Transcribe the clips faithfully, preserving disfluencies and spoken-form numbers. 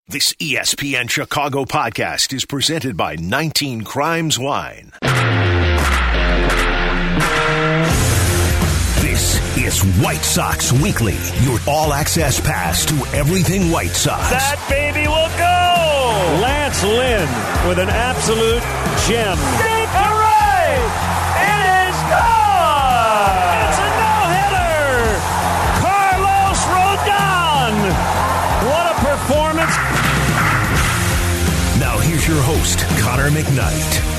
This E S P N Chicago podcast is presented by nineteen Crimes Wine. This is White Sox Weekly, your all-access pass to everything White Sox. That baby will go! Lance Lynn with an absolute gem. Deep hooray! It is gone! It's a no-hitter! Carlos Rodon! What a performance! Now here's your host, Connor McKnight.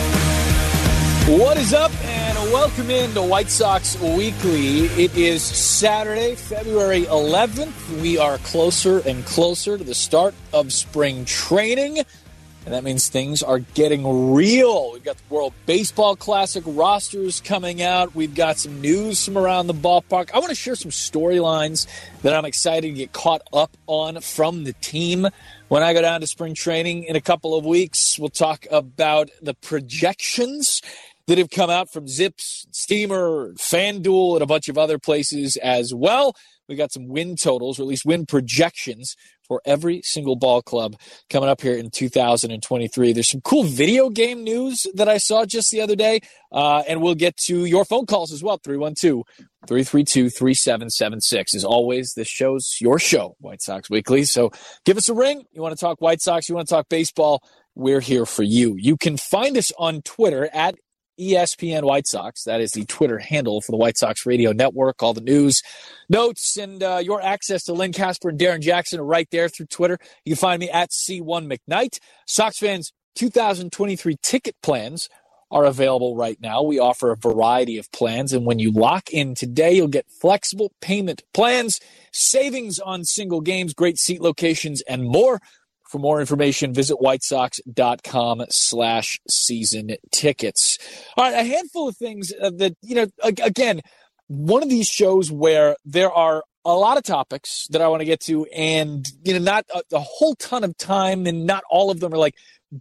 What is up, and welcome into White Sox Weekly. It is Saturday, February eleventh. We are closer and closer to the start of spring training, and that means things are getting real. We've got the World Baseball Classic rosters coming out. We've got some news from around the ballpark. I want to share some storylines that I'm excited to get caught up on from the team. When I go down to spring training in a couple of weeks, we'll talk about the projections that have come out from Zips, Steamer, FanDuel, and a bunch of other places as well. We got some win totals, or at least win projections, for every single ball club coming up here in two thousand twenty-three. There's some cool video game news that I saw just the other day, uh, and we'll get to your phone calls as well. three one two, three three two, three seven seven six. As always, this show's your show, White Sox Weekly. So give us a ring. You want to talk White Sox, you want to talk baseball, we're here for you. You can find us on Twitter at E S P N White Sox. That is the Twitter handle for the White Sox Radio Network. All the news, notes, and uh, your access to Lynn Casper and Darren Jackson are right there through Twitter. You can find me at C one McKnight. Sox fans, two thousand twenty-three ticket plans are available right now. We offer a variety of plans, and when you lock in today, you'll get flexible payment plans, savings on single games, great seat locations, and more. For more information, visit whitesox.com slash season tickets. All right, a handful of things that, you know, again, one of these shows where there are a lot of topics that I want to get to, and, you know, not a, a whole ton of time, and not all of them are like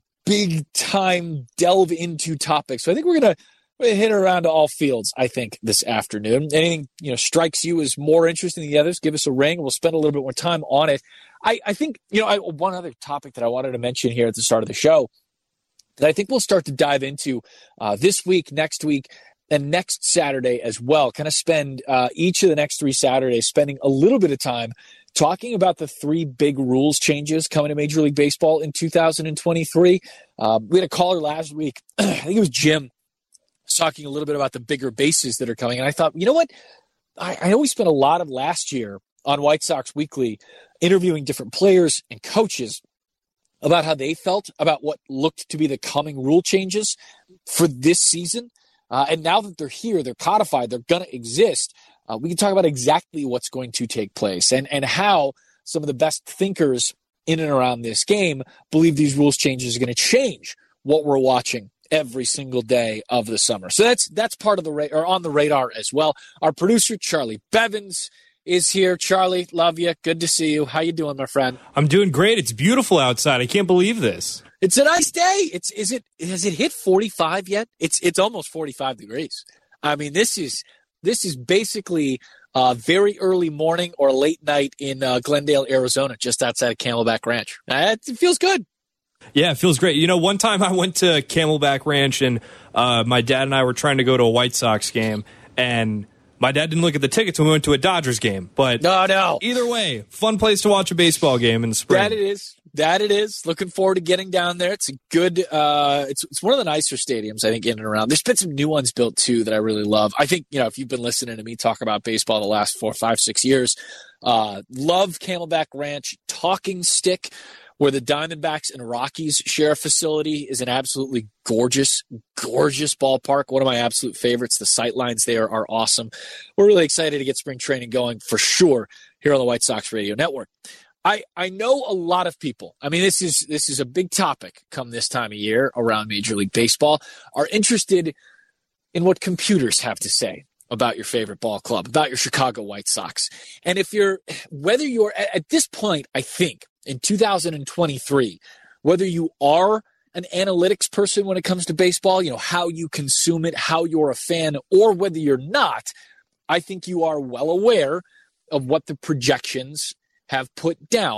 big time delve into topics. So I think we're going to We're hit around to all fields, I think, this afternoon. Anything, you know, strikes you as more interesting than the others, give us a ring. We'll spend a little bit more time on it. I, I think, you know, I, one other topic that I wanted to mention here at the start of the show that I think we'll start to dive into uh, this week, next week, and next Saturday as well. Kind of spend uh, each of the next three Saturdays spending a little bit of time talking about the three big rules changes coming to Major League Baseball in two thousand twenty-three. Uh, we had a caller last week, I think it was Jim, talking a little bit about the bigger bases that are coming. And I thought, you know what? I, I know we spent a lot of last year on White Sox Weekly interviewing different players and coaches about how they felt about what looked to be the coming rule changes for this season. Uh, and now that they're here, they're codified, they're going to exist. Uh, we can talk about exactly what's going to take place and, and how some of the best thinkers in and around this game believe these rules changes are going to change what we're watching every single day of the summer. So that's that's part of the ra- or on the radar as well. Our producer, Charlie Bevins, is here. Charlie, love you. Good to see you. How you doing, my friend? I'm doing great. It's beautiful outside. I can't believe this. It's a nice day. It's is it has it hit forty-five yet? It's it's almost forty-five degrees. I mean, this is this is basically uh, very early morning or late night in uh, Glendale, Arizona, just outside of Camelback Ranch. Uh, it feels good. Yeah, it feels great. You know, one time I went to Camelback Ranch, and uh, my dad and I were trying to go to a White Sox game, and my dad didn't look at the tickets when we went to a Dodgers game. But no, no. Either way, fun place to watch a baseball game in the spring. That it is. That it is. Looking forward to getting down there. It's a good uh, – it's it's one of the nicer stadiums, I think, in and around. There's been some new ones built, too, that I really love. I think, you know, if you've been listening to me talk about baseball the last four, five, six years, uh, love Camelback Ranch. Talking Stick, where the Diamondbacks and Rockies share a facility, is an absolutely gorgeous, gorgeous ballpark. One of my absolute favorites. The sightlines there are awesome. We're really excited to get spring training going for sure here on the White Sox Radio Network. I, I know a lot of people, I mean, this is this is a big topic come this time of year around Major League Baseball, are interested in what computers have to say about your favorite ball club, about your Chicago White Sox. And if you're, whether you're, at this point, I think, in two thousand twenty-three, whether you are an analytics person when it comes to baseball, you know, how you consume it, how you're a fan, or whether you're not, I think you are well aware of what the projections have put down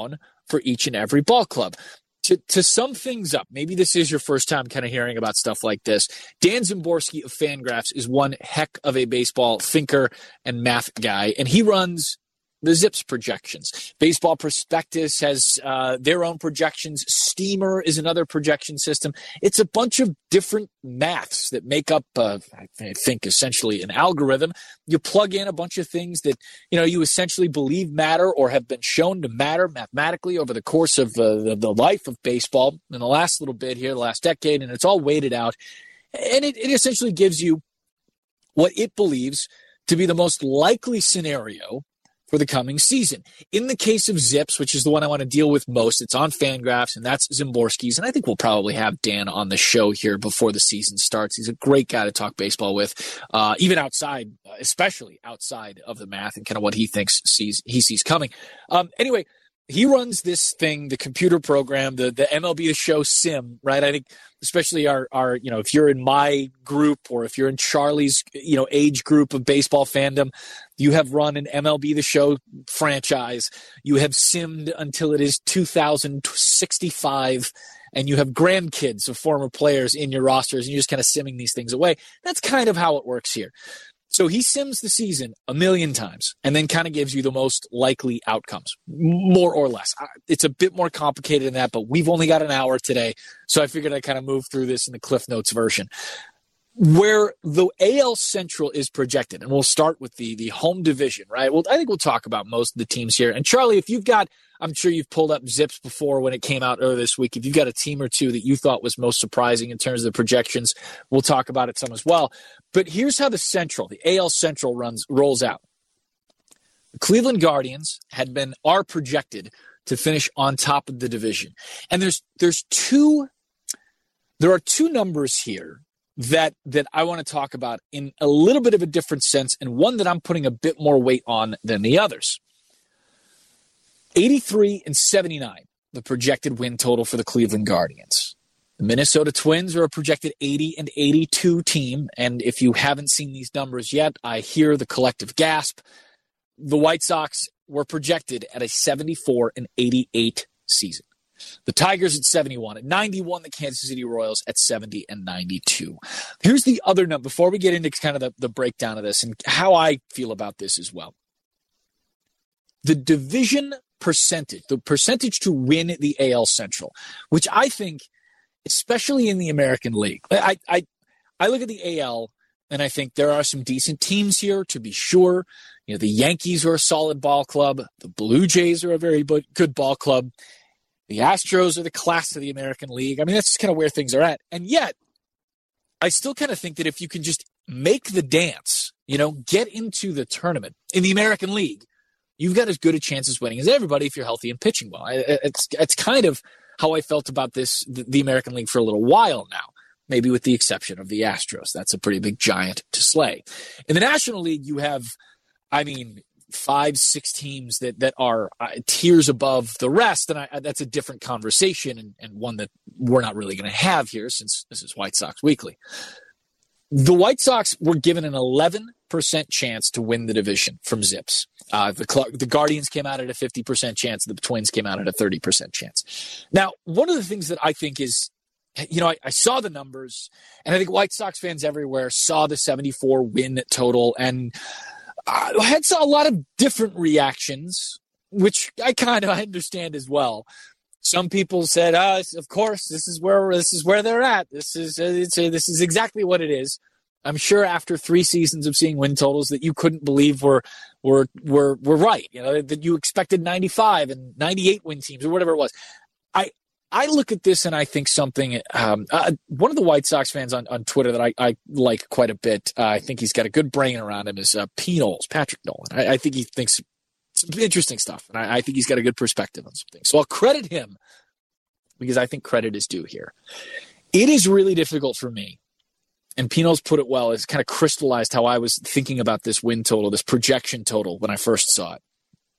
for each and every ball club. To, to sum things up, maybe this is your first time kind of hearing about stuff like this. Dan Szymborski of Fangraphs is one heck of a baseball thinker and math guy, and he runs the Zips projections. Baseball Prospectus has uh, their own projections. Steamer is another projection system. It's a bunch of different maths that make up, uh, I think, essentially an algorithm. You plug in a bunch of things that, you know, you essentially believe matter or have been shown to matter mathematically over the course of uh, the, the life of baseball in the last little bit here, the last decade, and it's all weighted out. And it, it essentially gives you what it believes to be the most likely scenario for the coming season. In the case of Zips, which is the one I want to deal with most, it's on Fangraphs, and that's Szymborski's. And I think we'll probably have Dan on the show here before the season starts. He's a great guy to talk baseball with, uh, even outside, especially outside of the math and kind of what he thinks sees he sees coming. Um, anyway, he runs this thing, the computer program, the the M L B The Show sim, right? I think especially our our you know, if you're in my group or if you're in Charlie's, you know, age group of baseball fandom, you have run an M L B The Show franchise. You have simmed until it is two thousand sixty-five, and you have grandkids of former players in your rosters, and you're just kind of simming these things away. That's kind of how it works here. So he sims the season a million times and then kind of gives you the most likely outcomes, more or less. It's a bit more complicated than that, but we've only got an hour today, so I figured I'd kind of move through this in the Cliff Notes version. Where the A L Central is projected, and we'll start with the, the home division, right? Well, I think we'll talk about most of the teams here. And Charlie, if you've got, I'm sure you've pulled up Zips before when it came out earlier this week. If you've got a team or two that you thought was most surprising in terms of the projections, we'll talk about it some as well. But here's how the Central, the A L Central runs rolls out. The Cleveland Guardians had been, are projected to finish on top of the division. And there's there's two, there are two numbers here that that I want to talk about in a little bit of a different sense, and one that I'm putting a bit more weight on than the others. eighty-three and seventy-nine, the projected win total for the Cleveland Guardians. The Minnesota Twins are a projected eighty and eighty-two team, and if you haven't seen these numbers yet, I hear the collective gasp. The White Sox were projected at a seventy-four and eighty-eight season. The Tigers at seventy-one, at ninety-one, the Kansas City Royals at seventy and ninety-two. Here's the other number, before we get into kind of the, the breakdown of this and how I feel about this as well. The division percentage, the percentage to win the A L Central, which I think, especially in the American League, I, I, I look at the A L and I think there are some decent teams here, to be sure. You know, the Yankees are a solid ball club. The Blue Jays are a very good ball club. The Astros are the class of the American League. I mean, that's just kind of where things are at. And yet, I still kind of think that if you can just make the dance, you know, get into the tournament in the American League, you've got as good a chance as winning as everybody if you're healthy and pitching well. It's it's kind of how I felt about this, the American League, for a little while now, maybe with the exception of the Astros. That's a pretty big giant to slay. In the National League, you have, I mean, five, six teams that, that are uh, tiers above the rest. And I, that's a different conversation and, and one that we're not really going to have here since this is White Sox Weekly. The White Sox were given an eleven percent chance to win the division from Zips. Uh, the, the Guardians came out at a fifty percent chance. The Twins came out at a thirty percent chance. Now, one of the things that I think is, you know, I, I saw the numbers, and I think White Sox fans everywhere saw the seventy-four win total, and I had saw a lot of different reactions, which I kind of understand as well. Some people said, uh, "Of course, this is where this is where they're at. This is uh, it's, uh, this is exactly what it is." I'm sure after three seasons of seeing win totals that you couldn't believe were were were were right. You know, that you expected ninety-five and ninety-eight win teams or whatever it was. I I look at this and I think something. Um, uh, one of the White Sox fans on, on Twitter that I, I like quite a bit. Uh, I think he's got a good brain around him. Is uh, P. Knowles, Patrick Nolan. I, I think he thinks some interesting stuff, and I, I think he's got a good perspective on some things. So I'll credit him because I think credit is due here. It is really difficult for me, and P. Knowles put it well. It's kind of crystallized how I was thinking about this win total, this projection total when I first saw it.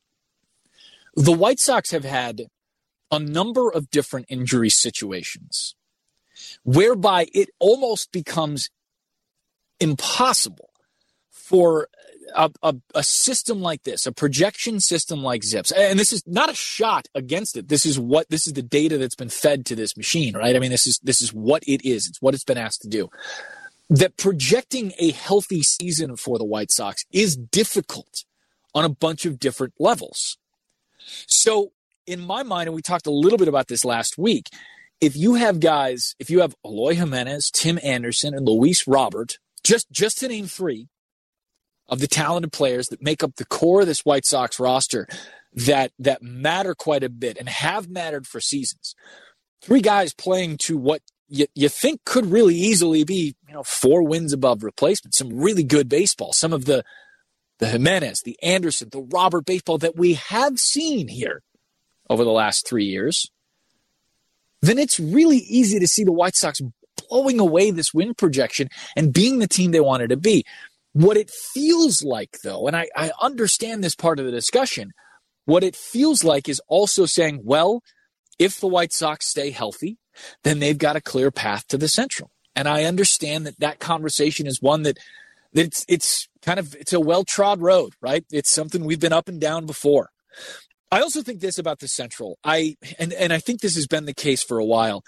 The White Sox have had a number of different injury situations whereby it almost becomes impossible for a, a, a system like this, a projection system like Zips, and this is not a shot against it. This is what this is the data that's been fed to this machine, right? I mean, this is this is what it is. It's what it's been asked to do. That projecting a healthy season for the White Sox is difficult on a bunch of different levels. So, in my mind, and we talked a little bit about this last week, if you have guys, if you have Eloy Jimenez, Tim Anderson, and Luis Robert, just just to name three of the talented players that make up the core of this White Sox roster that that matter quite a bit and have mattered for seasons. Three guys playing to what you, you think could really easily be, you know, four wins above replacement, some really good baseball, some of the the Jimenez, the Anderson, the Robert baseball that we have seen here over the last three years, then it's really easy to see the White Sox blowing away this win projection and being the team they wanted to be. What it feels like, though, and I, I understand this part of the discussion, what it feels like is also saying, well, if the White Sox stay healthy, then they've got a clear path to the Central. And I understand that that conversation is one that, that it's, it's kind of, it's a well-trod road, right? It's something we've been up and down before. I also think this about the Central. I, and, and I think this has been the case for a while.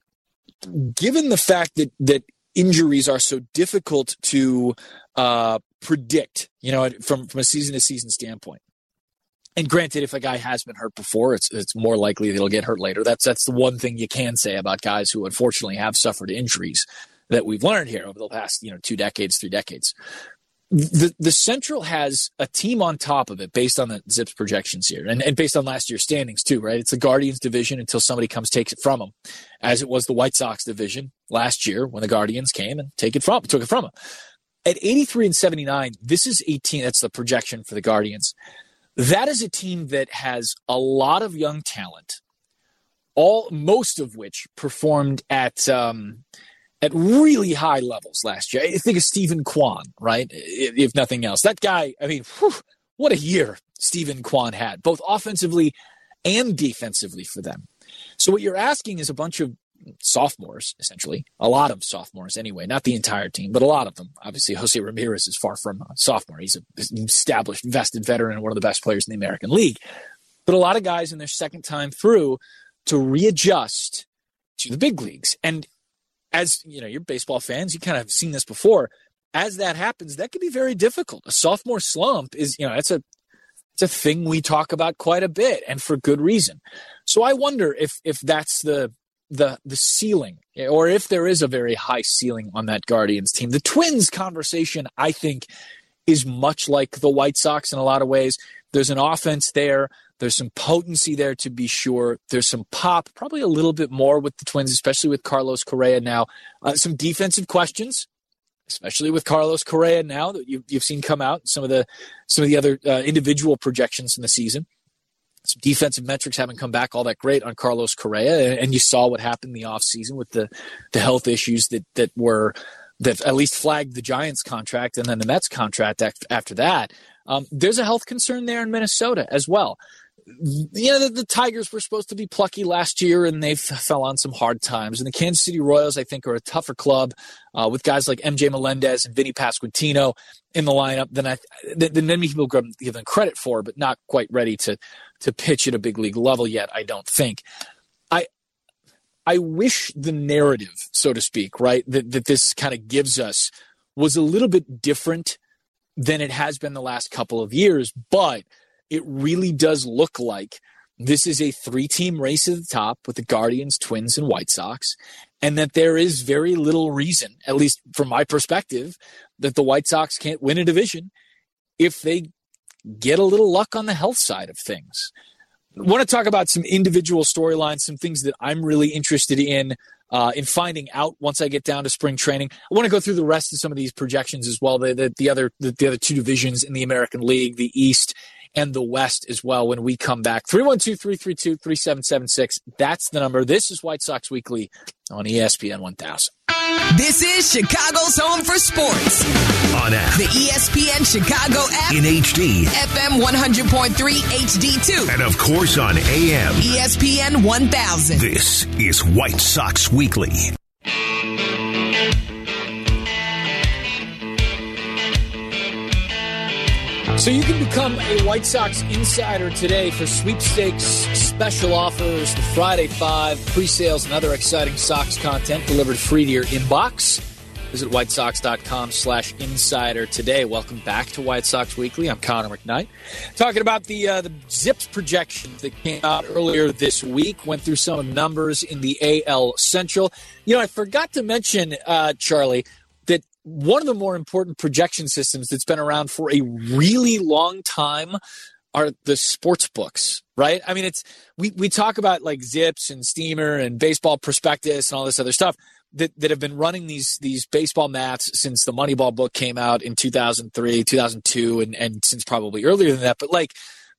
Given the fact that, that injuries are so difficult to uh, predict, you know, from, from a season-to-season standpoint. And granted, if a guy has been hurt before, it's it's more likely that he'll get hurt later. That's that's the one thing you can say about guys who unfortunately have suffered injuries that we've learned here over the past, you know, two decades, three decades. The the Central has a team on top of it based on the Zips projections here, and, and based on last year's standings too, right? It's the Guardians division until somebody comes takes it from them, as it was the White Sox division last year when the Guardians came and take it from took it from them. At eighty-three and seventy-nine, this is a team that's the projection for the Guardians. That is a team that has a lot of young talent, all most of which performed at um, at really high levels last year. I think of Stephen Kwan, right? If nothing else, that guy. I mean, whew, what a year Stephen Kwan had, both offensively and defensively for them. So what you're asking is a bunch of sophomores, essentially, a lot of sophomores anyway, not the entire team, but a lot of them. Obviously, Jose Ramirez is far from a sophomore. He's an established, vested veteran and one of the best players in the American League. But a lot of guys in their second time through to readjust to the big leagues. And as you know, you're baseball fans, you kind of have seen this before. As that happens, that can be very difficult. A sophomore slump is, you know, it's a it's a thing we talk about quite a bit, and for good reason. So I wonder if if that's the the the ceiling, or if there is a very high ceiling on that Guardians team. The Twins conversation, I think, is much like the White Sox in a lot of ways. There's an offense there. There's some potency there, to be sure. There's some pop, probably a little bit more with the Twins, especially with Carlos Correa now. Uh, some defensive questions, especially with Carlos Correa now that you've, you've seen come out. Some of the some of the other uh, individual projections in the season. Some defensive metrics haven't come back all that great on Carlos Correa, and you saw what happened in the offseason with the, the health issues that that were that at least flagged the Giants contract and then the Mets contract after that. Um, there's a health concern there in Minnesota as well. You know, the, the Tigers were supposed to be plucky last year, and they fell on some hard times. And the Kansas City Royals, I think, are a tougher club uh, with guys like M J Melendez and Vinny Pasquantino in the lineup than I than many people give them credit for, but not quite ready to to pitch at a big league level yet, I don't think. I I wish the narrative, so to speak, right, that, that this kind of gives us was a little bit different than it has been the last couple of years, but it really does look like this is a three-team race at the top with the Guardians, Twins, and White Sox, and that there is very little reason, at least from my perspective, that the White Sox can't win a division if they get a little luck on the health side of things. I want to talk about some individual storylines, some things that I'm really interested in uh, in finding out once I get down to spring training. I want to go through the rest of some of these projections as well, the, the, the other the, the other two divisions in the American League, the East and the West as well when we come back. three one two, three three two, three seven seven six. That's the number. This is White Sox Weekly on E S P N one thousand. This is Chicago's home for sports. On app. The E S P N Chicago app. In H D. F M one hundred point three H D two. And of course on A M. E S P N one thousand. This is White Sox Weekly. So you can become a White Sox insider today for sweepstakes special offers, the Friday Five, pre-sales, and other exciting Sox content delivered free to your inbox. Visit whitesox.com slash insider today. Welcome back to White Sox Weekly. I'm Connor McKnight. Talking about the uh, the Zips projections that came out earlier this week. Went through some of the numbers in the A L Central. You know, I forgot to mention, uh, Charlie, that one of the more important projection systems that's been around for a really long time are the sports books, right? I mean, it's we, we talk about like Zips and Steamer and Baseball Prospectus and all this other stuff that, that have been running these these baseball maths since the Moneyball book came out in two thousand three, two thousand two, and, and since probably earlier than that. But like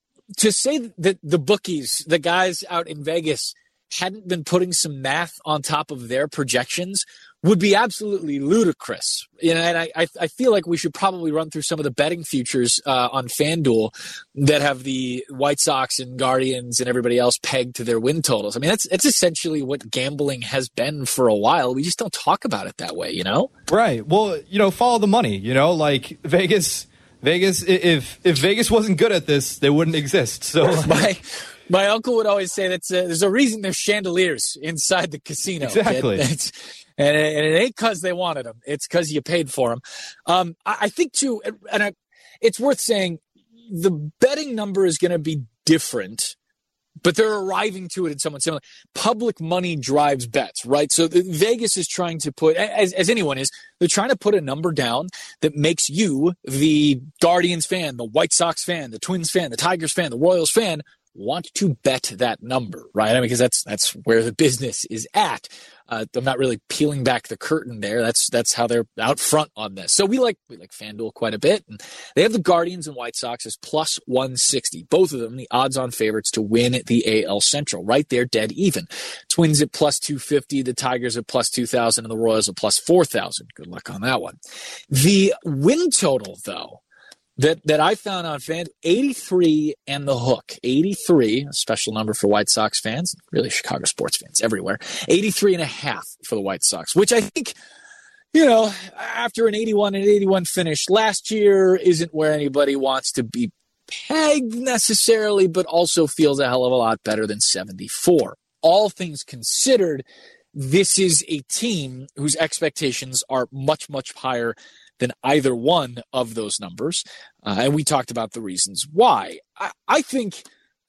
to say that the bookies, the guys out in Vegas, hadn't been putting some math on top of their projections would be absolutely ludicrous. You know, and I, I, I feel like we should probably run through some of the betting futures uh, on FanDuel that have the White Sox and Guardians and everybody else pegged to their win totals. I mean, that's that's essentially what gambling has been for a while. We just don't talk about it that way, you know? Right. Well, you know, follow the money. You know, like Vegas. Vegas. If if Vegas wasn't good at this, they wouldn't exist. So. my my uncle would always say that uh, there's a reason there's chandeliers inside the casino. Exactly. It, it's, And it, and it ain't because they wanted them. It's because you paid for them. Um, I, I think, too, and I, it's worth saying the betting number is going to be different, but they're arriving to it in somewhat similar. Public money drives bets, right? So the, Vegas is trying to put, as, as anyone is, they're trying to put a number down that makes you, the Guardians fan, the White Sox fan, the Twins fan, the Tigers fan, the Royals fan, want to bet that number, right? I mean, because that's that's where the business is at. Uh, I'm not really peeling back the curtain there. That's that's how they're out front on this. So we like we like FanDuel quite a bit. And they have the Guardians and White Sox as plus one sixty. Both of them the odds-on favorites to win the A L Central. Right there, dead even. Twins at plus two fifty, the Tigers at plus two thousand, and the Royals at plus four thousand. Good luck on that one. The win total, though, That that I found on Fan, eighty-three and the hook. eighty-three, a special number for White Sox fans, really Chicago sports fans everywhere. eighty-three and a half for the White Sox, which I think, you know, after an eighty-one and eighty-one finish last year isn't where anybody wants to be pegged necessarily, but also feels a hell of a lot better than seventy-four. All things considered, this is a team whose expectations are much, much higher than either one of those numbers. Uh, and we talked about the reasons why. I, I think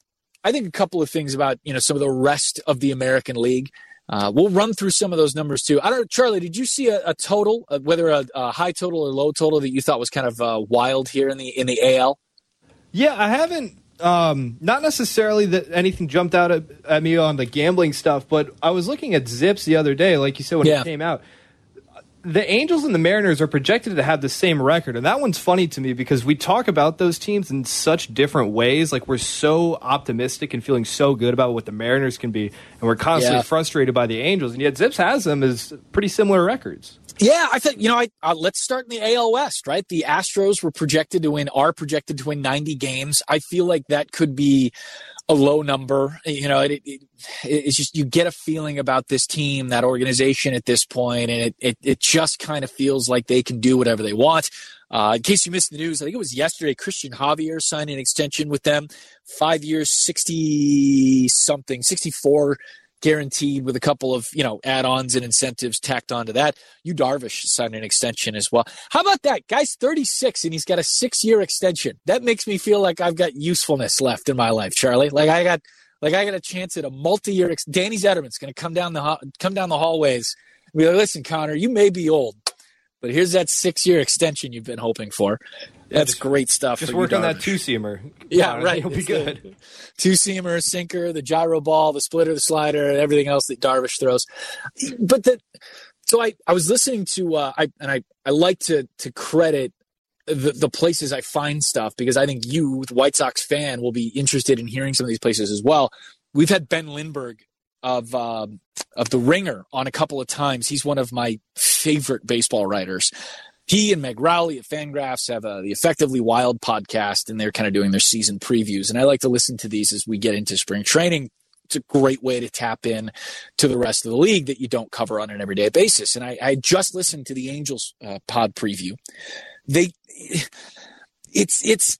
I think a couple of things about, you know, some of the rest of the American League. Uh, we'll run through some of those numbers too. I don't know, Charlie, did you see a, a total, uh, whether a, a high total or low total that you thought was kind of uh, wild here in the in the A L? Yeah, I haven't. Um, not necessarily that anything jumped out at, at me on the gambling stuff, but I was looking at Zips the other day, like you said, when yeah. it came out. The Angels and the Mariners are projected to have the same record, and that one's funny to me because we talk about those teams in such different ways. Like, we're so optimistic and feeling so good about what the Mariners can be, and we're constantly yeah. frustrated by the Angels, and yet Zips has them as pretty similar records. Yeah, I think, you know, I, uh, let's start in the A L West, right? The Astros were projected to win, are projected to win ninety games. I feel like that could be a low number. You know, it, it, it's just, you get a feeling about this team, that organization at this point, and it, it, it just kind of feels like they can do whatever they want. Uh, in case you missed the news, I think it was yesterday, Christian Javier signed an extension with them. Five years, sixty-something, sixty-four guaranteed with a couple of, you know, add-ons and incentives tacked onto that. Yu Darvish signed an extension as well. How about that? Guy's thirty-six and he's got a six-year extension. That makes me feel like I've got usefulness left in my life, Charlie. Like I got, like I got a chance at a multi-year. Ex- Danny Zetterman's going to come down the ho- come down the hallways and be like, "Listen, Connor, you may be old, but here's that six-year extension you've been hoping for." That's just, great stuff. Just work on that two-seamer. Yeah, on, right. It'll be good. Two-seamer, sinker, the gyro ball, the splitter, the slider, and everything else that Darvish throws. But the, so I, I was listening to, uh, I and I, I like to to credit the, the places I find stuff because I think you, the White Sox fan, will be interested in hearing some of these places as well. We've had Ben Lindbergh of um, of The Ringer on a couple of times. He's one of my favorite baseball writers. He and Meg Rowley at Fangraphs have a, the Effectively Wild podcast, and they're kind of doing their season previews. And I like to listen to these as we get into spring training. It's a great way to tap in to the rest of the league that you don't cover on an everyday basis. And I, I just listened to the Angels uh, pod preview. They, it's it's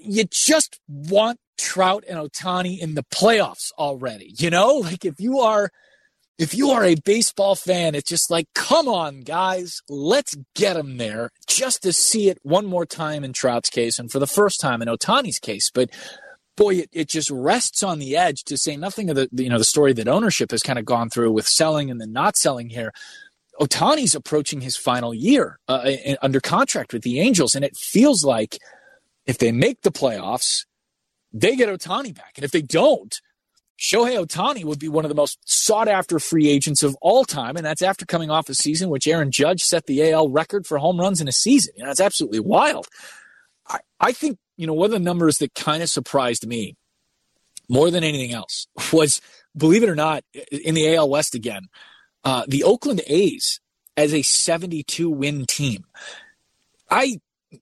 you just want Trout and Ohtani in the playoffs already. You know, like if you are if you are a baseball fan, it's just like, come on, guys, let's get them there just to see it one more time in Trout's case and for the first time in Ohtani's case. But boy, it, it just rests on the edge, to say nothing of the you know the story that ownership has kind of gone through with selling and then not selling here. Ohtani's approaching his final year uh, in, under contract with the Angels, and it feels like if they make the playoffs, they get Ohtani back. And if they don't, Shohei Ohtani would be one of the most sought-after free agents of all time, and that's after coming off a season which Aaron Judge set the A L record for home runs in a season. You know, it's absolutely wild. I, I think, you know, one of the numbers that kind of surprised me more than anything else was, believe it or not, in the A L West again, uh, the Oakland A's as a seventy-two win team. I,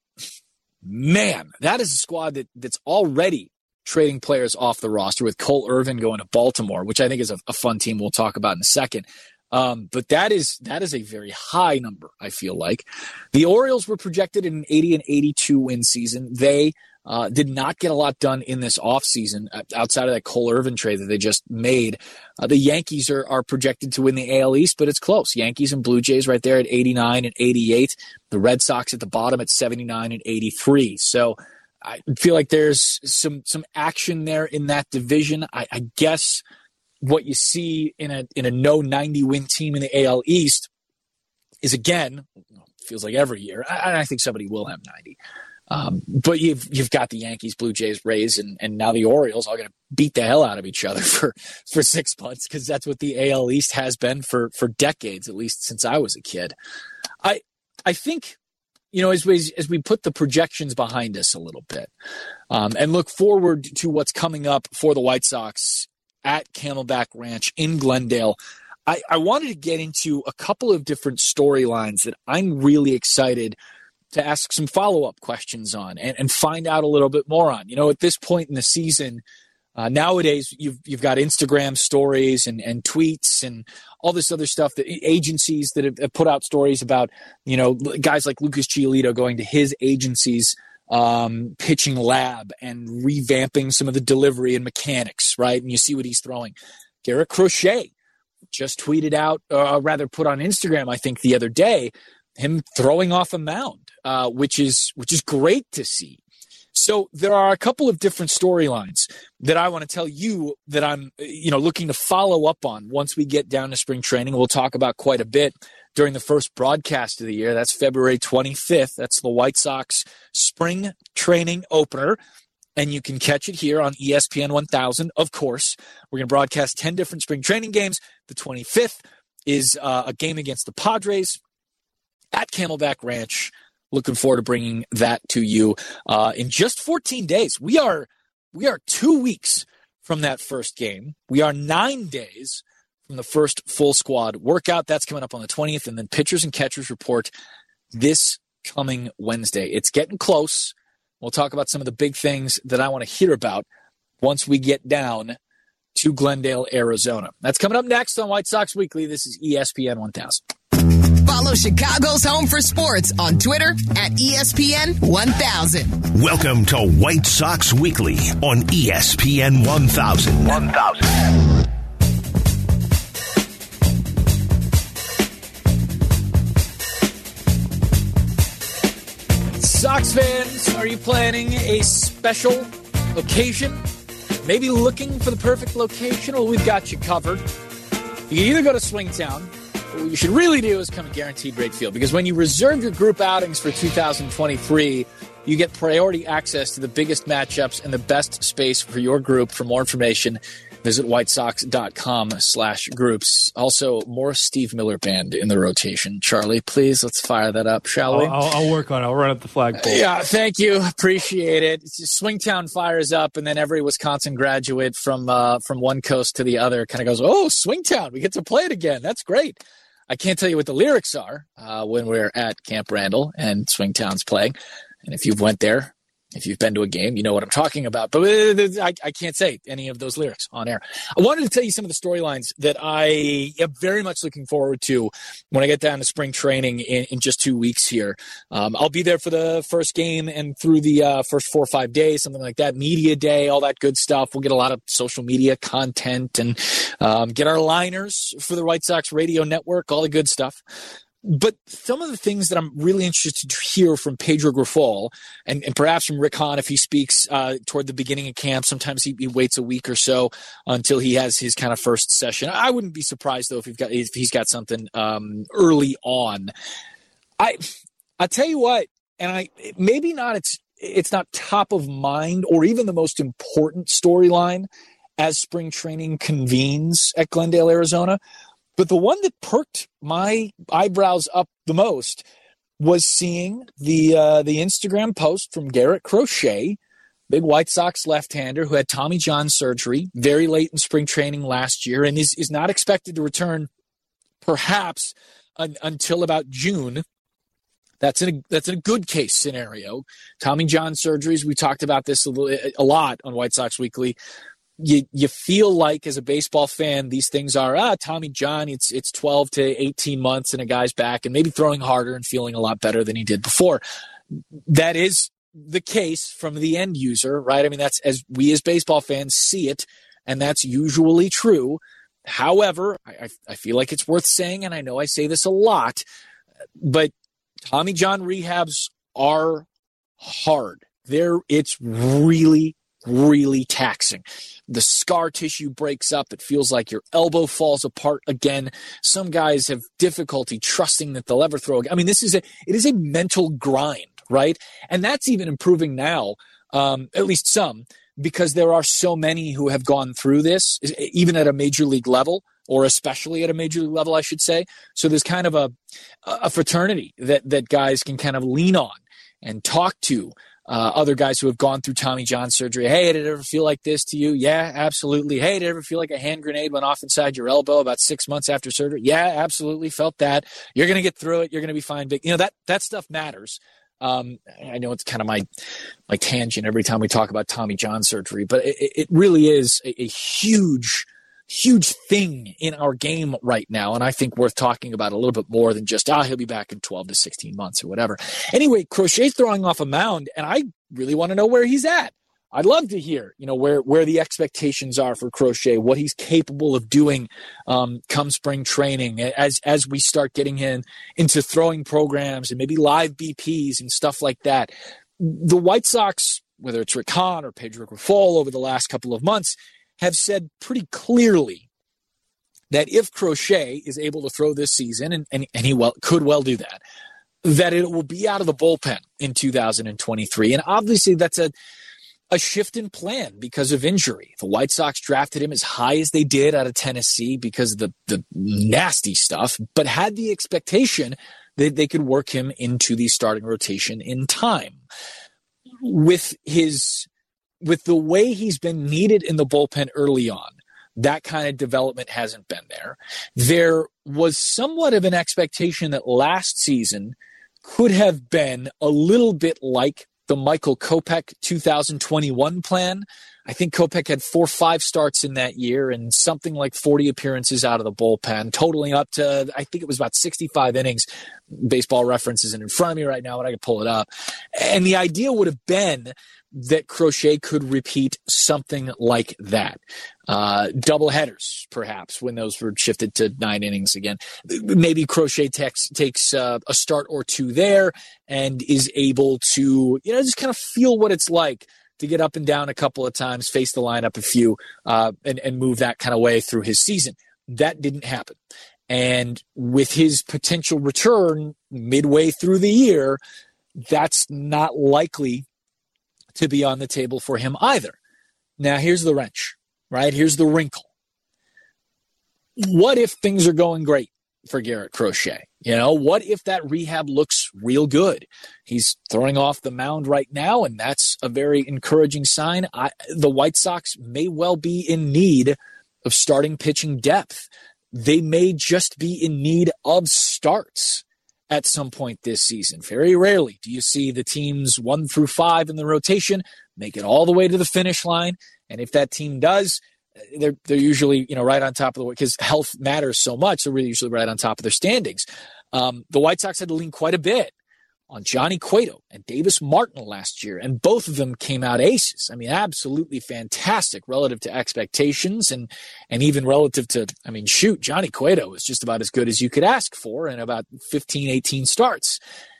man, that is a squad that that's already trading players off the roster, with Cole Irvin going to Baltimore, which I think is a, a fun team we'll talk about in a second. Um, but that is that is a very high number, I feel like. The Orioles were projected in an eighty and eighty-two win season. They uh, did not get a lot done in this offseason outside of that Cole Irvin trade that they just made. Uh, the Yankees are, are projected to win the A L East, but it's close. Yankees and Blue Jays right there at eighty-nine and eighty-eight. The Red Sox at the bottom at seventy-nine and eighty-three. So I feel like there's some some action there in that division. I, I guess what you see in a in a no ninety win team in the A L East is, again, feels like every year, I, I think somebody will have ninety. Um, but you've you've got the Yankees, Blue Jays, Rays, and, and now the Orioles all going to beat the hell out of each other for, for six months, because that's what the A L East has been for for decades, at least since I was a kid. I I think, you know, as we as we put the projections behind us a little bit, um, and look forward to what's coming up for the White Sox at Camelback Ranch in Glendale, I, I wanted to get into a couple of different storylines that I'm really excited to ask some follow-up questions on and, and find out a little bit more on. You know, at this point in the season, uh, nowadays you've you've got Instagram stories and, and tweets and all this other stuff, that agencies that have, have put out stories about, you know, guys like Lucas Giolito going to his agency's um, pitching lab and revamping some of the delivery and mechanics, right? And you see what he's throwing. Garrett Crochet just tweeted out, or uh, rather put on Instagram, I think the other day, him throwing off a mound, uh, which is which is great to see. So there are a couple of different storylines that I want to tell you that I'm, you know, looking to follow up on once we get down to spring training. We'll talk about quite a bit during the first broadcast of the year. That's February twenty-fifth. That's the White Sox spring training opener. And you can catch it here on E S P N one thousand. Of course, we're going to broadcast ten different spring training games. The twenty-fifth is uh, a game against the Padres at Camelback Ranch. Looking forward to bringing that to you uh, in just fourteen days. We are we are two weeks from that first game. We are nine days from the first full squad workout. That's coming up on the twentieth, and then pitchers and catchers report this coming Wednesday. It's getting close. We'll talk about some of the big things that I want to hear about once we get down to Glendale, Arizona. That's coming up next on White Sox Weekly. This is E S P N one thousand. Follow Chicago's Home for Sports on Twitter at E S P N one thousand. Welcome to White Sox Weekly on E S P N one thousand. one thousand. Sox fans, are you planning a special occasion? Maybe looking for the perfect location? Well, we've got you covered. You can either go to Swingtown. What you should really do is come to Guaranteed Rate Field, because when you reserve your group outings for two thousand twenty-three, you get priority access to the biggest matchups and the best space for your group. For more information, visit whitesox.com slash groups. Also, more Steve Miller Band in the rotation. Charlie, please, let's fire that up, shall we? I'll, I'll work on it. I'll run up the flagpole. Yeah, thank you. Appreciate it. It's just Swingtown fires up, and then every Wisconsin graduate from uh, from one coast to the other kind of goes, oh, Swingtown, we get to play it again. That's great. I can't tell you what the lyrics are uh, when we're at Camp Randall and Swingtown's playing. And if you went there, If you've been to a game, you know what I'm talking about. But I, I can't say any of those lyrics on air. I wanted to tell you some of the storylines that I am very much looking forward to when I get down to spring training in, in just two weeks here. Um, I'll be there for the first game and through the uh, first four or five days, something like that. Media day, all that good stuff. We'll get a lot of social media content and um, get our liners for the White Sox radio network, all the good stuff. But some of the things that I'm really interested to hear from Pedro Grifol and, and perhaps from Rick Hahn if he speaks uh, toward the beginning of camp. Sometimes he, he waits a week or so until he has his kind of first session. I wouldn't be surprised, though, if, he's got, if he's got something um, early on. I, I'll tell you what, and I maybe not it's, it's not top of mind or even the most important storyline as spring training convenes at Glendale, Arizona. But the one that perked my eyebrows up the most was seeing the uh, the Instagram post from Garrett Crochet, big White Sox left-hander who had Tommy John surgery very late in spring training last year and is, is not expected to return perhaps un, until about June. That's in a, that's in a good case scenario. Tommy John surgeries, we talked about this a, little, a lot on White Sox Weekly. You you feel like as a baseball fan, these things are, ah, Tommy John, it's it's twelve to eighteen months and a guy's back and maybe throwing harder and feeling a lot better than he did before. That is the case from the end user, right? I mean, that's as we as baseball fans see it, and that's usually true. However, I, I feel like it's worth saying, and I know I say this a lot, but Tommy John rehabs are hard. They're, it's really, really taxing. The scar tissue breaks up. It feels like your elbow falls apart again. Some guys have difficulty trusting that they'll ever throw again. I mean, this is a, it is a mental grind, right? And that's even improving now, um, at least some, because there are so many who have gone through this, even at a major league level, or especially at a major league level, I should say. So there's kind of a, a fraternity that, that guys can kind of lean on and talk to. Uh, other guys who have gone through Tommy John surgery. Hey, did it ever feel like this to you? Yeah, absolutely. Hey, did it ever feel like a hand grenade went off inside your elbow about six months after surgery? Yeah, absolutely. Felt that. You're going to get through it. You're going to be fine. But, you know, that, that stuff matters. Um, I know it's kind of my, my tangent every time we talk about Tommy John surgery, but it, it really is a, a huge, huge thing in our game right now. And I think worth talking about a little bit more than just, ah, he'll be back in twelve to sixteen months or whatever. Anyway, Crochet's throwing off a mound, and I really want to know where he's at. I'd love to hear, you know, where, where the expectations are for Crochet, what he's capable of doing um, come spring training as, as we start getting him into throwing programs and maybe live B Ps and stuff like that. The White Sox, whether it's Rick Hahn or Pedro Grifol over the last couple of months, have said pretty clearly that if Crochet is able to throw this season, and, and, and he well could well do that, that it will be out of the bullpen in two thousand twenty-three. And obviously that's a, a shift in plan because of injury. The White Sox drafted him as high as they did out of Tennessee because of the, the nasty stuff, but had the expectation that they could work him into the starting rotation in time. With his... With the way he's been needed in the bullpen early on, that kind of development hasn't been there. There was somewhat of an expectation that last season could have been a little bit like the Michael Kopech two thousand twenty-one plan. I think Kopech had four five starts in that year and something like forty appearances out of the bullpen, totaling up to, I think it was about sixty-five innings. Baseball Reference isn't in front of me right now, but I could pull it up. And the idea would have been that Crochet could repeat something like that. Uh, double headers, perhaps, when those were shifted to nine innings again. Maybe Crochet takes, takes uh, a start or two there and is able to, you know, just kind of feel what it's like to get up and down a couple of times, face the lineup a few, uh, and, and move that kind of way through his season. That didn't happen. And with his potential return midway through the year, that's not likely to be on the table for him either. Now, here's the wrench, right? Here's the wrinkle. What if things are going great for Garrett Crochet? You know, what if that rehab looks real good? He's throwing off the mound right now, and that's a very encouraging sign. I, the White Sox may well be in need of starting pitching depth. They may just be in need of starts at some point this season. Very rarely do you see the teams one through five in the rotation make it all the way to the finish line. And if that team does, they're they're usually, you know, right on top of the, because health matters so much. They're really usually right on top of their standings. Um, the White Sox had to lean quite a bit on Johnny Cueto and Davis Martin last year, and both of them came out aces. I mean, absolutely fantastic relative to expectations, and and even relative to, I mean, shoot, Johnny Cueto was just about as good as you could ask for in about fifteen, eighteen starts.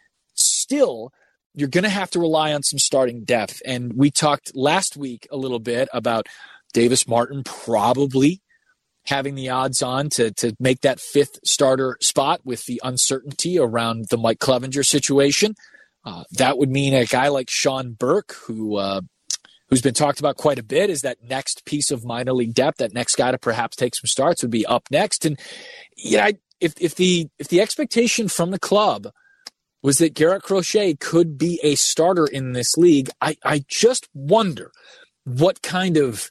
Still, you're going to have to rely on some starting depth, and we talked last week a little bit about Davis Martin probably having the odds on to to make that fifth starter spot with the uncertainty around the Mike Clevenger situation. Uh, that would mean a guy like Sean Burke, who uh, who's been talked about quite a bit, is that next piece of minor league depth. That next guy to perhaps take some starts would be up next. And yeah, if if the if the expectation from the club was that Garrett Crochet could be a starter in this league, I I just wonder what kind of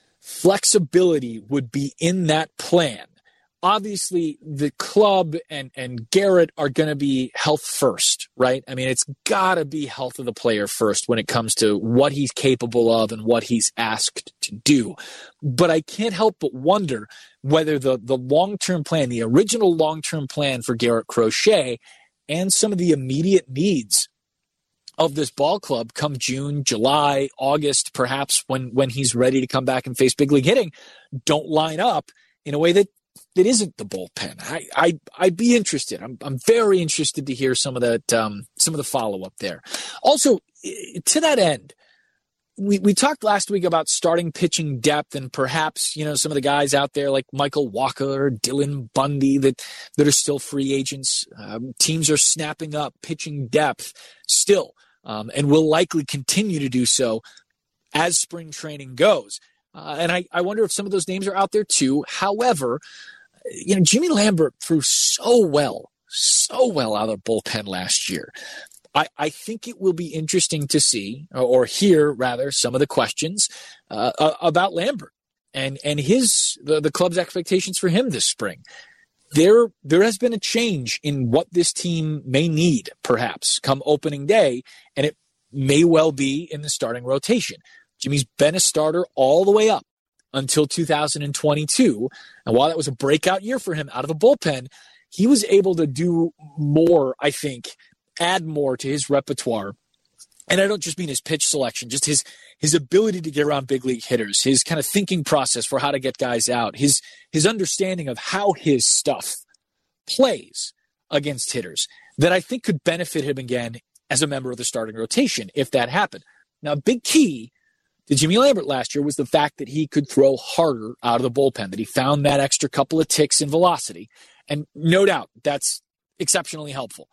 flexibility would be in that plan. Obviously, the club and, and Garrett are going to be health first, right? I mean, it's got to be health of the player first when it comes to what he's capable of and what he's asked to do. But I can't help but wonder whether the, the long-term plan, the original long-term plan for Garrett Crochet, and some of the immediate needs of this ball club come June, July, August, perhaps when, when he's ready to come back and face big league hitting, don't line up in a way that, that isn't the bullpen. I, I, I'd be interested. I'm, I'm very interested to hear some of that, um, some of the follow-up there. Also, to that end, we, we talked last week about starting pitching depth and perhaps, you know, some of the guys out there like Michael Walker or Dylan Bundy that, that are still free agents. Um, teams are snapping up pitching depth still. Um, and will likely continue to do so as spring training goes. Uh, and I, I wonder if some of those names are out there too. However, you know, Jimmy Lambert threw so well, so well out of the bullpen last year. I, I think it will be interesting to see, or, or hear rather, some of the questions uh, about Lambert and, and his the, the club's expectations for him this spring. There, there has been a change in what this team may need, perhaps, come opening day, and it may well be in the starting rotation. Jimmy's been a starter all the way up until two thousand twenty-two, and while that was a breakout year for him out of the bullpen, he was able to do more, I think, add more to his repertoire. And I don't just mean his pitch selection, just his his ability to get around big league hitters, his kind of thinking process for how to get guys out, his his understanding of how his stuff plays against hitters that I think could benefit him again as a member of the starting rotation if that happened. Now, a big key to Jimmy Lambert last year was the fact that he could throw harder out of the bullpen, that he found that extra couple of ticks in velocity. And no doubt that's exceptionally helpful.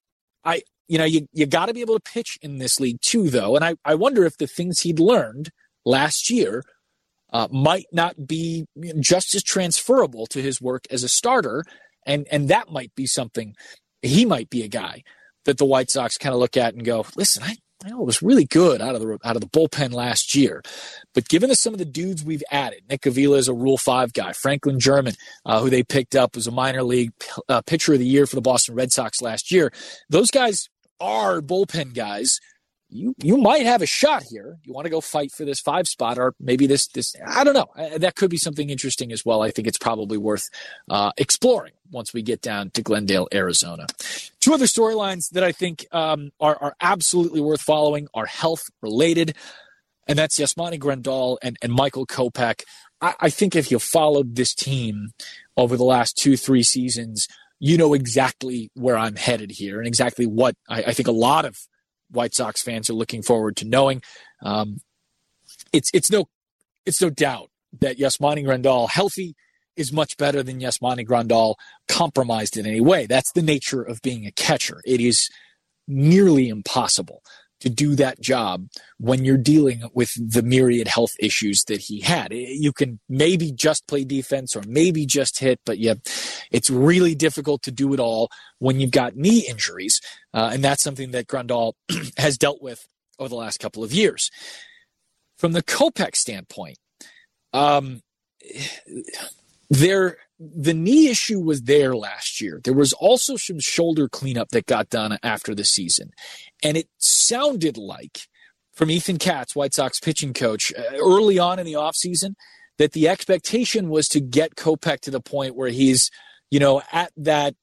I You know, you, you got to be able to pitch in this league too, though. And I, I wonder if the things he'd learned last year uh, might not be just as transferable to his work as a starter. And, and that might be something, he might be a guy that the White Sox kind of look at and go, listen, I, I know it was really good out of the out of the bullpen last year. But given the, some of the dudes we've added, Nick Avila is a Rule five guy. Franklin German, uh, who they picked up, was a minor league uh, pitcher of the year for the Boston Red Sox last year. Those guys are bullpen guys. You you might have a shot here. You want to go fight for this five spot, or maybe this this I don't know. That could be something interesting as well. I think it's probably worth uh, exploring once we get down to Glendale, Arizona. Two other storylines that I think um, are are absolutely worth following are health related, and that's Yasmani Grandal and and Michael Kopech. I, I think if you followed this team over the last two three seasons, you know exactly where I'm headed here and exactly what I, I think a lot of White Sox fans are looking forward to knowing. Um, it's it's no it's no doubt that Yasmani Grandal healthy is much better than Yasmani Grandal compromised in any way. That's the nature of being a catcher. It is nearly impossible to do that job when you're dealing with the myriad health issues that he had. You can maybe just play defense or maybe just hit, but yeah, it's really difficult to do it all when you've got knee injuries. Uh, and that's something that Grandal has dealt with over the last couple of years. From the Kopech standpoint, um, there the knee issue was there last year. There was also some shoulder cleanup that got done after the season. And it sounded like, from Ethan Katz, White Sox pitching coach, early on in the offseason, that the expectation was to get Kopech to the point where he's, you know, at that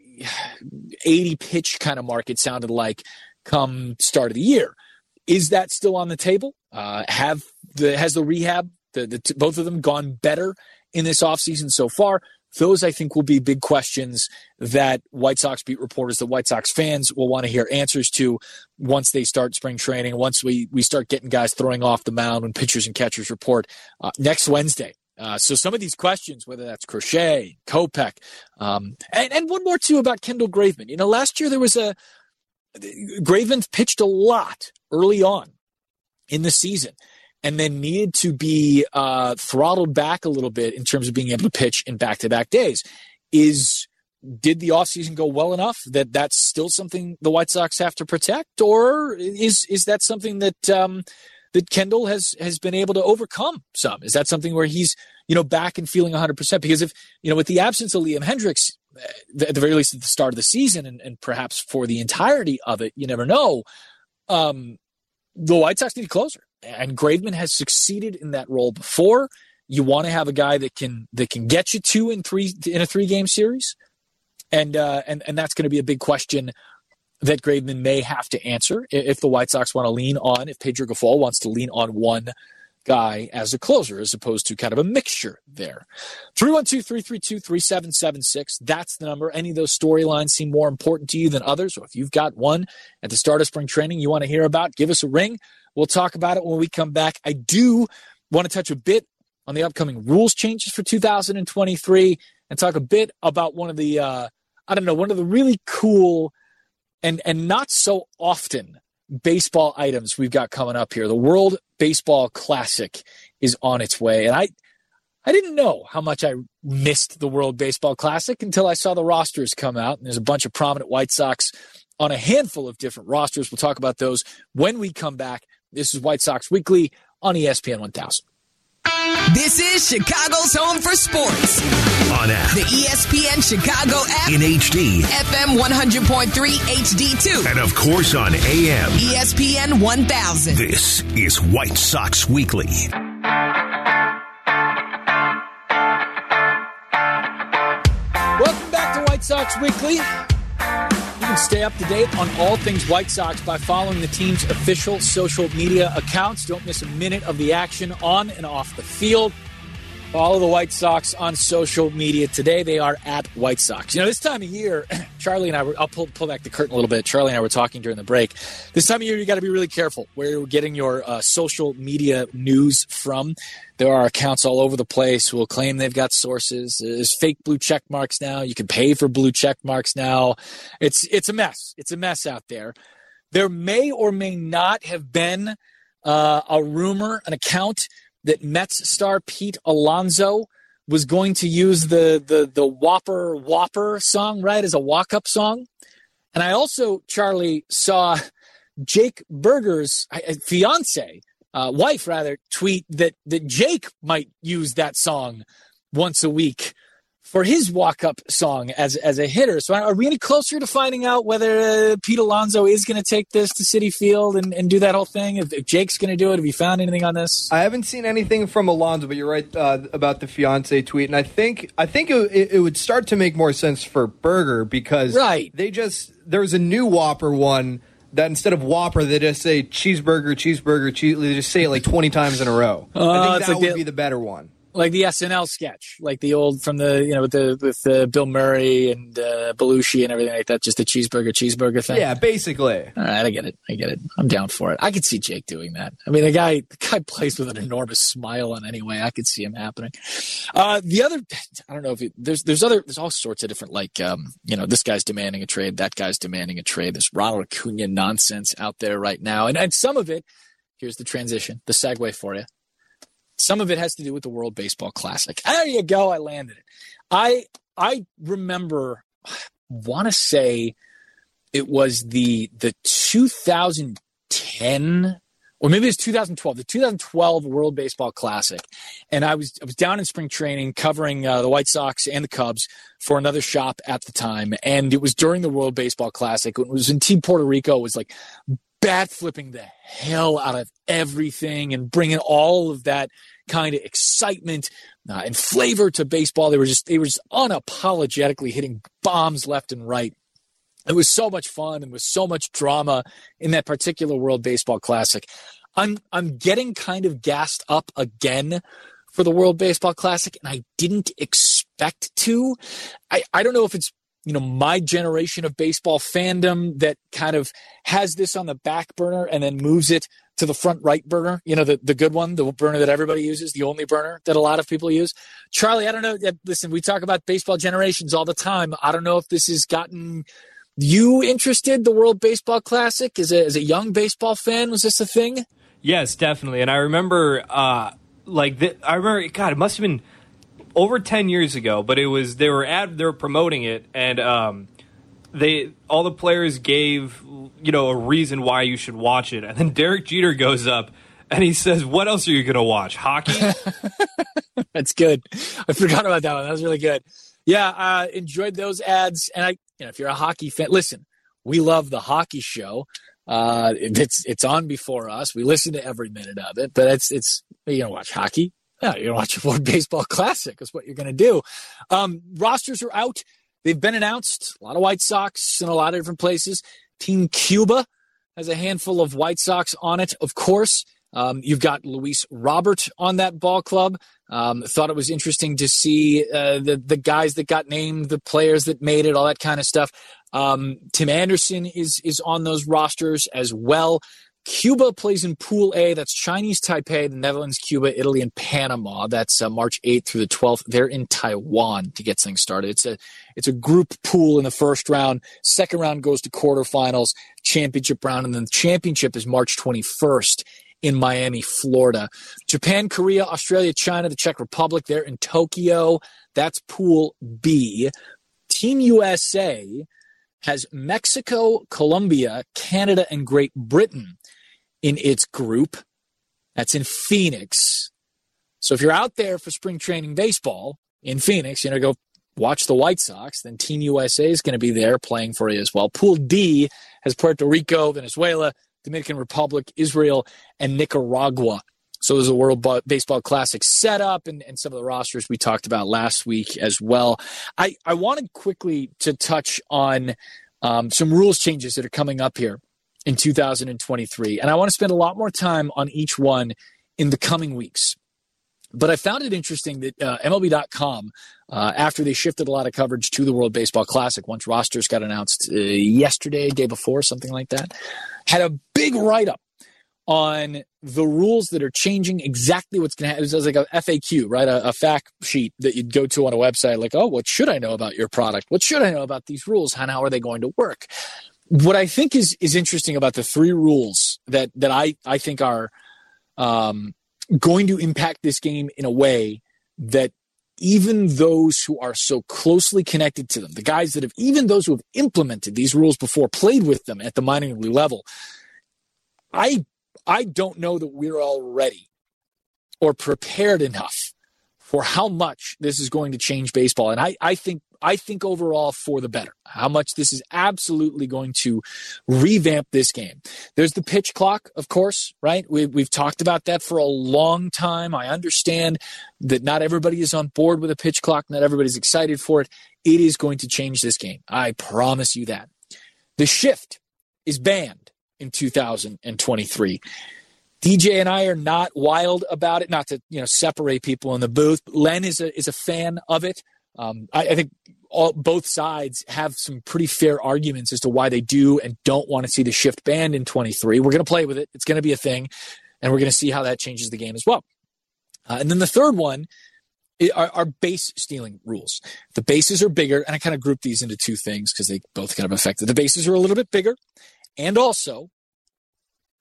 eighty pitch kind of mark, it sounded like, come start of the year. Is that still on the table? Uh, have the has the rehab, the, the both of them gone better in this offseason so far? Those, I think, will be big questions that White Sox beat reporters, that White Sox fans will want to hear answers to once they start spring training, once we, we start getting guys throwing off the mound when pitchers and catchers report uh, next Wednesday. Uh, so some of these questions, whether that's Crochet, Kopech, um, and, and one more, too, about Kendall Graveman. You know, last year there was a – Graveman pitched a lot early on in the season, and then needed to be uh, throttled back a little bit in terms of being able to pitch in back-to-back days. Is did the offseason go well enough that that's still something the White Sox have to protect, or is is that something that um, that Kendall has has been able to overcome some? Is that something where he's, you know, back and feeling one hundred percent? Because if, you know, with the absence of Liam Hendriks, at the very least at the start of the season, and, and perhaps for the entirety of it, you never know, um, the White Sox need a closer. And Graveman has succeeded in that role before. You want to have a guy that can that can get you two in three in a three game series, and uh, and and that's going to be a big question that Graveman may have to answer if the White Sox want to lean on, if Pedro Grifol wants to lean on one guy as a closer, as opposed to kind of a mixture there. three one two, three three two, three seven seven six. That's the number. Any of those storylines seem more important to you than others, or if you've got one at the start of spring training you want to hear about, give us a ring. We'll talk about it when we come back. I do want to touch a bit on the upcoming rules changes for two thousand twenty-three and talk a bit about one of the, uh, I don't know, one of the really cool and, and not so often baseball items we've got coming up here. The World Baseball Classic is on its way. And I, I didn't know how much I missed the World Baseball Classic until I saw the rosters come out. And there's a bunch of prominent White Sox on a handful of different rosters. We'll talk about those when we come back. This is White Sox Weekly on E S P N one thousand. This is Chicago's home for sports. On app. The E S P N Chicago app. In H D. F M one hundred point three H D two. And of course on A M. E S P N one thousand. This is White Sox Weekly. Welcome back to White Sox Weekly. You can stay up to date on all things White Sox by following the team's official social media accounts. Don't miss a minute of the action on and off the field. Follow the White Sox on social media today. They are at White Sox. You know, this time of year, Charlie and I were, I'll pull, pull back the curtain a little bit. Charlie and I were talking during the break. This time of year, you got to be really careful where you're getting your uh, social media news from. There are accounts all over the place who will claim they've got sources. There's fake blue check marks now. You can pay for blue check marks now. It's, it's a mess. It's a mess out there. There may or may not have been uh, a rumor, an account that Mets star Pete Alonso was going to use the the the Whopper Whopper song, right, as a walk-up song. And I also, Charlie, saw Jake Berger's fiance, uh, wife rather, tweet that that Jake might use that song once a week for his walk-up song as as a hitter. So are we any closer to finding out whether uh, Pete Alonso is going to take this to Citi Field and, and do that whole thing? If, if Jake's going to do it, have you found anything on this? I haven't seen anything from Alonso, but you're right uh, about the fiance tweet. And I think I think it, it would start to make more sense for Berger because right. they just there's a new Whopper one that instead of Whopper, they just say cheeseburger, cheeseburger, cheese. They just say it like twenty times in a row. Uh, I think that like would the- be the better one. Like the S N L sketch, like the old from the, you know, with the with uh, Bill Murray and uh, Belushi and everything like that, just the cheeseburger, cheeseburger thing. Yeah, basically. All right, I get it. I get it. I'm down for it. I could see Jake doing that. I mean, the guy the guy plays with an enormous smile on anyway. I could see him happening. Uh, the other, I don't know if it, there's there's other there's all sorts of different like um, you know, this guy's demanding a trade, that guy's demanding a trade. There's Ronald Acuna nonsense out there right now, and and some of it. Here's the transition, the segue for you. Some of it has to do with the World Baseball Classic. There you go. I landed it. I I remember, want to say it was the the two thousand ten or maybe it's two thousand twelve, the two thousand twelve World Baseball Classic. And I was I was down in spring training covering uh, the White Sox and the Cubs for another shop at the time. And it was during the World Baseball Classic. It was in Team Puerto Rico. It was like bat flipping the hell out of everything and bringing all of that kind of excitement uh, and flavor to baseball. They were just they were just unapologetically hitting bombs left and right. It was so much fun and was so much drama in that particular World Baseball Classic. I'm I'm getting kind of gassed up again for the World Baseball Classic, and I didn't expect to. I, I don't know if it's, you know, my generation of baseball fandom that kind of has this on the back burner and then moves it to the front right burner, you know, the, the good one, the burner that everybody uses, the only burner that a lot of people use. Charlie, I don't know. Listen, we talk about baseball generations all the time. I don't know if this has gotten you interested, the World Baseball Classic? As a, as a young baseball fan, was this a thing? Yes, definitely. And I remember, uh, like, the, I remember, God, it must have been over ten years ago, but it was, they were ad, they were promoting it, and um, they, all the players gave, you know, a reason why you should watch it. And then Derek Jeter goes up and he says, what else are you going to watch? Hockey? That's good. I forgot about that one. That was really good. Yeah, uh, enjoyed those ads. And I, you know, if you're a hockey fan, listen, we love the hockey show. Uh, it's it's on before us. We listen to every minute of it, but it's it's you gonna watch hockey? No, you're gonna watch a World Baseball Classic. Is what you're gonna do. Um, rosters are out. They've been announced. A lot of White Sox in a lot of different places. Team Cuba has a handful of White Sox on it, of course. Um, you've got Luis Robert on that ball club. Um, thought it was interesting to see uh, the the guys that got named, the players that made it, all that kind of stuff. Um, Tim Anderson is is on those rosters as well. Cuba plays in Pool A. That's Chinese Taipei, the Netherlands, Cuba, Italy, and Panama. That's uh, March eighth through the twelfth. They're in Taiwan to get things started. It's a it's a group pool in the first round. Second round goes to quarterfinals, championship round, and then the championship is March twenty-first in Miami, Florida. Japan, Korea, Australia, China, the Czech Republic, they're in Tokyo. That's Pool B. Team U S A has Mexico, Colombia, Canada, and Great Britain in its group. That's in Phoenix. So if you're out there for spring training baseball in Phoenix, you know, go watch the White Sox, then Team U S A is going to be there playing for you as well. Pool D has Puerto Rico, Venezuela, Dominican Republic, Israel, and Nicaragua. So there's a World Baseball Classic setup and, and some of the rosters we talked about last week as well. I, I wanted quickly to touch on um, some rules changes that are coming up here in two thousand twenty-three. And I want to spend a lot more time on each one in the coming weeks. But I found it interesting that uh, M L B dot com, uh, after they shifted a lot of coverage to the World Baseball Classic, once rosters got announced uh, yesterday, day before, something like that, had a big write-up on the rules that are changing, exactly what's going to happen. It was like a F A Q, right? A, a fact sheet that you'd go to on a website like, oh, what should I know about your product? What should I know about these rules? And how are they going to work? What I think is is interesting about the three rules that, that I, I think are um, going to impact this game in a way that even those who are so closely connected to them, the guys that have, even those who have implemented these rules before, played with them at the minor league level, I I don't know that we're all ready or prepared enough for how much this is going to change baseball. And I, I think I think overall for the better, how much this is absolutely going to revamp this game. There's the pitch clock, of course, right? We, we've talked about that for a long time. I understand that not everybody is on board with a pitch clock. Not everybody's excited for it. It is going to change this game. I promise you that. The shift is banned in two thousand twenty-three. D J and I are not wild about it, not to, you know, separate people in the booth. Len is a is a fan of it. Um, I, I think all, both sides have some pretty fair arguments as to why they do and don't want to see the shift banned in twenty-three. We're going to play with it. It's going to be a thing, and we're going to see how that changes the game as well. Uh, and then the third one are, are base stealing rules. The bases are bigger, and I kind of group these into two things because they both kind of affect it. The bases are a little bit bigger, and also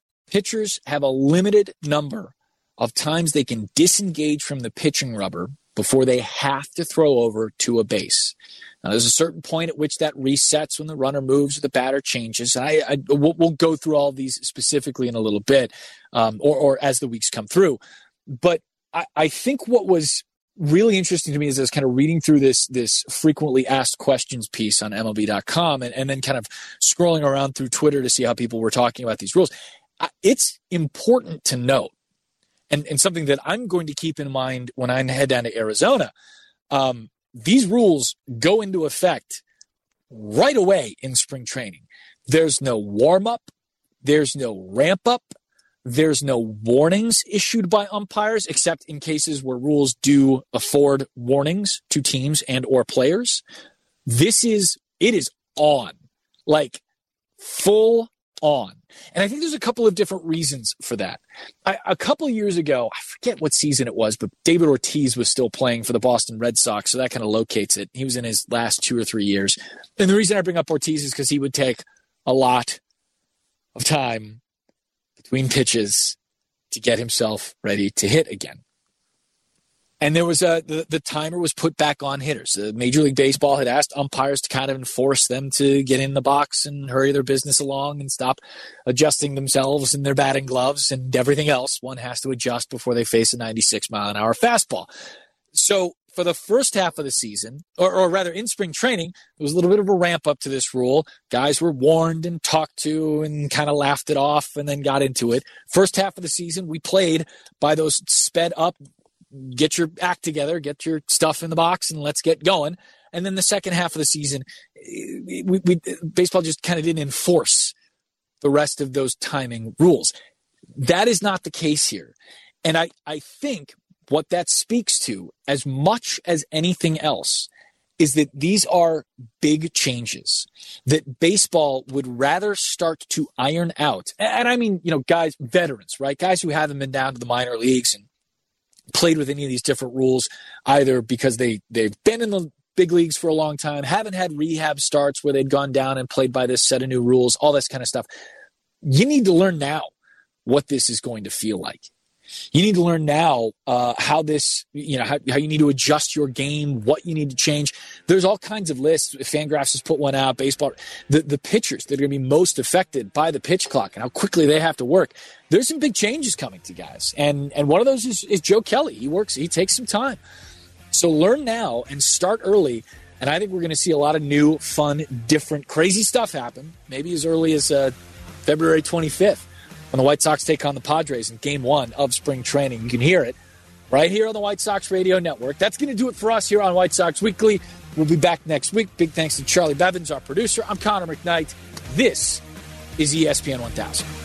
pitchers have a limited number of times they can disengage from the pitching rubber before they have to throw over to a base. Now, there's a certain point at which that resets when the runner moves or the batter changes. And I, I we'll, we'll go through all of these specifically in a little bit, um, or, or as the weeks come through. But I, I think what was really interesting to me is I was kind of reading through this this frequently asked questions piece on M L B dot com and, and then kind of scrolling around through Twitter to see how people were talking about these rules. It's important to note, and, and something that I'm going to keep in mind when I head down to Arizona, um, these rules go into effect right away in spring training. There's no warm-up. There's no ramp-up. There's no warnings issued by umpires, except in cases where rules do afford warnings to teams and or players. This is, it is on, like full on. And I think there's a couple of different reasons for that. I, a couple of years ago, I forget what season it was, but David Ortiz was still playing for the Boston Red Sox, so that kind of locates it. He was in his last two or three years. And the reason I bring up Ortiz is because he would take a lot of time between pitches to get himself ready to hit again. And there was a the, the timer was put back on hitters. The Major League Baseball had asked umpires to kind of enforce them to get in the box and hurry their business along and stop adjusting themselves and their batting gloves and everything else one has to adjust before they face a ninety-six mile an hour fastball. So for the first half of the season, or, or rather in spring training, there was a little bit of a ramp up to this rule. Guys were warned and talked to and kind of laughed it off and then got into it. First half of the season, we played by those sped up, get your act together, get your stuff in the box, and let's get going. And then the second half of the season, we, we, baseball just kind of didn't enforce the rest of those timing rules. That is not the case here. And I, I think what that speaks to, as much as anything else, is that these are big changes that baseball would rather start to iron out. And I mean, you know, guys, veterans, right? Guys who haven't been down to the minor leagues and played with any of these different rules, either because they, they've been in the big leagues for a long time, haven't had rehab starts where they'd gone down and played by this set of new rules, all this kind of stuff. You need to learn now what this is going to feel like. You need to learn now uh, how this, you know, how, how you need to adjust your game, what you need to change. There's all kinds of lists. Fangraphs has put one out, baseball, the, the pitchers that are going to be most affected by the pitch clock and how quickly they have to work. There's some big changes coming to guys. And, and one of those is, is Joe Kelly. He works, he takes some time. So learn now and start early. And I think we're going to see a lot of new, fun, different, crazy stuff happen, maybe as early as uh, February twenty-fifth. When the White Sox take on the Padres in game one of spring training. You can hear it right here on the White Sox Radio Network. That's going to do it for us here on White Sox Weekly. We'll be back next week. Big thanks to Charlie Bevins, our producer. I'm Connor McKnight. This is E S P N one thousand.